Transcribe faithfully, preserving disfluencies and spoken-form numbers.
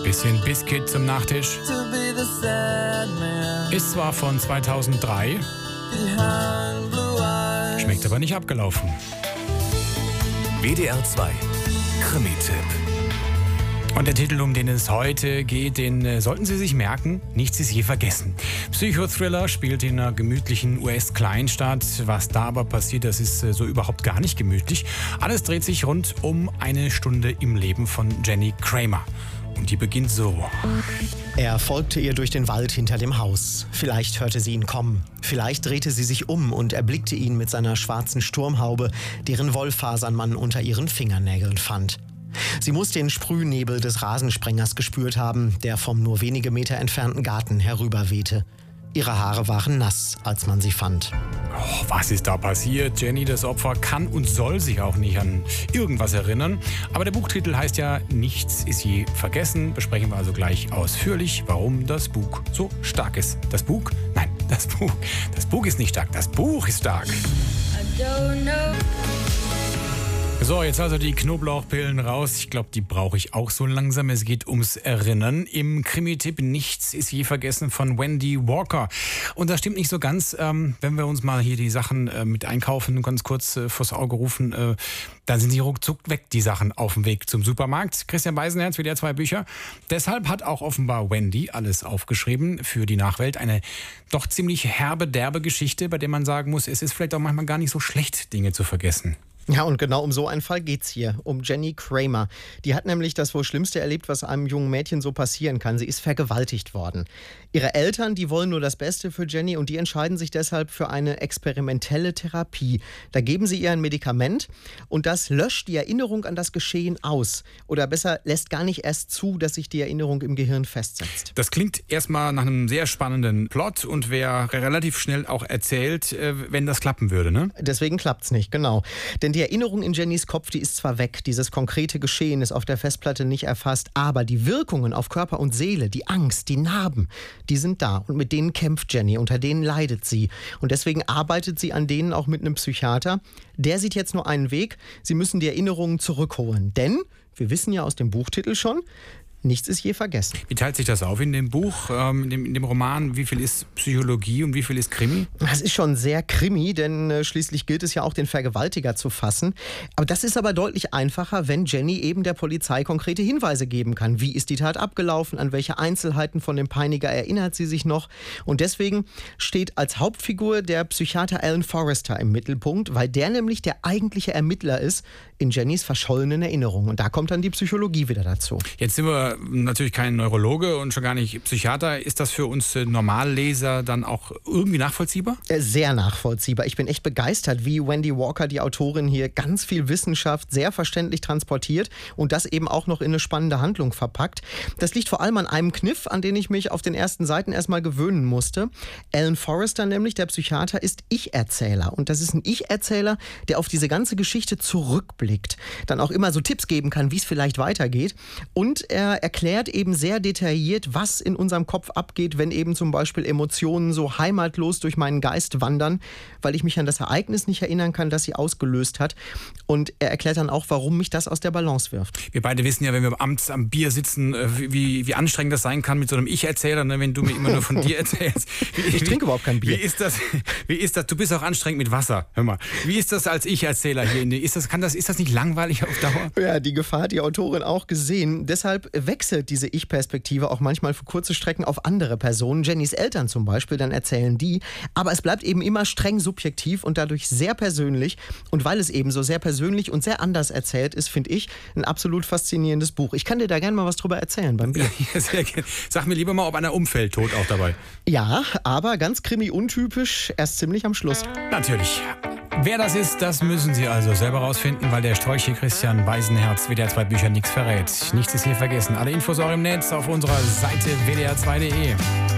Bisschen Biscuit zum Nachtisch. Ist zwar von zweitausenddrei, schmeckt aber nicht abgelaufen. W D R zwei Krimi-Tipp. Und der Titel, um den es heute geht, den äh, sollten Sie sich merken: Nichts ist je vergessen. Psychothriller spielt in einer gemütlichen U S-Kleinstadt. Was da aber passiert, das ist äh, so überhaupt gar nicht gemütlich. Alles dreht sich rund um eine Stunde im Leben von Jenny Kramer. Und die beginnt so. Er folgte ihr durch den Wald hinter dem Haus. Vielleicht hörte sie ihn kommen. Vielleicht drehte sie sich um und erblickte ihn mit seiner schwarzen Sturmhaube, deren Wollfasern man unter ihren Fingernägeln fand. Sie muss den Sprühnebel des Rasensprengers gespürt haben, der vom nur wenige Meter entfernten Garten herüberwehte. Ihre Haare waren nass, als man sie fand. Oh, was ist da passiert? Jenny, das Opfer, kann und soll sich auch nicht an irgendwas erinnern. Aber der Buchtitel heißt ja Nichts ist je vergessen. Besprechen wir also gleich ausführlich, warum das Buch so stark ist. Das Buch? Nein, das Buch. Das Buch ist nicht stark, das Buch ist stark. I don't know. So, jetzt also die Knoblauchpillen raus. Ich glaube, die brauche ich auch so langsam. Es geht ums Erinnern. Im Krimi-Tipp Nichts ist je vergessen von Wendy Walker. Und das stimmt nicht so ganz. Ähm, wenn wir uns mal hier die Sachen äh, mit einkaufen, ganz kurz äh, vors Auge rufen, äh, dann sind sie ruckzuck weg, die Sachen auf dem Weg zum Supermarkt. Christian Beisenherz, W D R zwei Bücher. Deshalb hat auch offenbar Wendy alles aufgeschrieben für die Nachwelt. Eine doch ziemlich herbe, derbe Geschichte, bei der man sagen muss, es ist vielleicht auch manchmal gar nicht so schlecht, Dinge zu vergessen. Ja, und genau um so einen Fall geht's hier, um Jenny Kramer. Die hat nämlich das wohl Schlimmste erlebt, was einem jungen Mädchen so passieren kann. Sie ist vergewaltigt worden. Ihre Eltern, die wollen nur das Beste für Jenny und die entscheiden sich deshalb für eine experimentelle Therapie. Da geben sie ihr ein Medikament und das löscht die Erinnerung an das Geschehen aus. Oder besser, lässt gar nicht erst zu, dass sich die Erinnerung im Gehirn festsetzt. Das klingt erstmal nach einem sehr spannenden Plot und wäre relativ schnell auch erzählt, wenn das klappen würde, ne? Deswegen klappt's nicht, genau. Denn die Erinnerung in Jennys Kopf, die ist zwar weg, dieses konkrete Geschehen ist auf der Festplatte nicht erfasst, aber die Wirkungen auf Körper und Seele, die Angst, die Narben, die sind da und mit denen kämpft Jenny, unter denen leidet sie. Und deswegen arbeitet sie an denen auch mit einem Psychiater. Der sieht jetzt nur einen Weg, sie müssen die Erinnerungen zurückholen. Denn, wir wissen ja aus dem Buchtitel schon, nichts ist je vergessen. Wie teilt sich das auf in dem Buch, ähm, in, dem, in dem Roman? Wie viel ist Psychologie und wie viel ist Krimi? Das ist schon sehr Krimi, denn äh, schließlich gilt es ja auch, den Vergewaltiger zu fassen. Aber das ist aber deutlich einfacher, wenn Jenny eben der Polizei konkrete Hinweise geben kann. Wie ist die Tat abgelaufen? An welche Einzelheiten von dem Peiniger erinnert sie sich noch? Und deswegen steht als Hauptfigur der Psychiater Alan Forrester im Mittelpunkt, weil der nämlich der eigentliche Ermittler ist in Jennys verschollenen Erinnerungen. Und da kommt dann die Psychologie wieder dazu. Jetzt sind wir natürlich kein Neurologe und schon gar nicht Psychiater. Ist das für uns Normalleser dann auch irgendwie nachvollziehbar? Sehr nachvollziehbar. Ich bin echt begeistert, wie Wendy Walker, die Autorin, hier ganz viel Wissenschaft sehr verständlich transportiert und das eben auch noch in eine spannende Handlung verpackt. Das liegt vor allem an einem Kniff, an den ich mich auf den ersten Seiten erstmal gewöhnen musste. Alan Forrester, nämlich der Psychiater, ist Ich-Erzähler. Und das ist ein Ich-Erzähler, der auf diese ganze Geschichte zurückblickt. Dann auch immer so Tipps geben kann, wie es vielleicht weitergeht. Und er erklärt eben sehr detailliert, was in unserem Kopf abgeht, wenn eben zum Beispiel Emotionen so heimatlos durch meinen Geist wandern, weil ich mich an das Ereignis nicht erinnern kann, das sie ausgelöst hat. Und er erklärt dann auch, warum mich das aus der Balance wirft. Wir beide wissen ja, wenn wir abends am Bier sitzen, wie, wie anstrengend das sein kann mit so einem Ich-Erzähler, ne, wenn du mir immer nur von dir erzählst. Wie, ich trinke überhaupt kein Bier. Wie ist das? Wie ist das? Du bist auch anstrengend mit Wasser. Hör mal. Wie ist das als Ich-Erzähler hier? Ist das, kann das, ist das nicht langweilig auf Dauer? Ja, die Gefahr hat die Autorin auch gesehen. Deshalb wechselt diese Ich-Perspektive auch manchmal für kurze Strecken auf andere Personen. Jennys Eltern zum Beispiel, dann erzählen die. Aber es bleibt eben immer streng subjektiv und dadurch sehr persönlich. Und weil es eben so sehr persönlich und sehr anders erzählt ist, finde ich, ein absolut faszinierendes Buch. Ich kann dir da gerne mal was drüber erzählen beim Bier. Ja, sehr gerne. Sag mir lieber mal, ob einer umfällt, tot auch dabei. Ja, aber ganz krimi-untypisch, erst ziemlich am Schluss. Natürlich. Wer das ist, das müssen Sie also selber rausfinden, weil der Storch hier, Christian Beisenherz, W D R zwei Bücher nichts verrät. Nichts ist hier vergessen. Alle Infos auch im Netz auf unserer Seite w d r zwei punkt d e.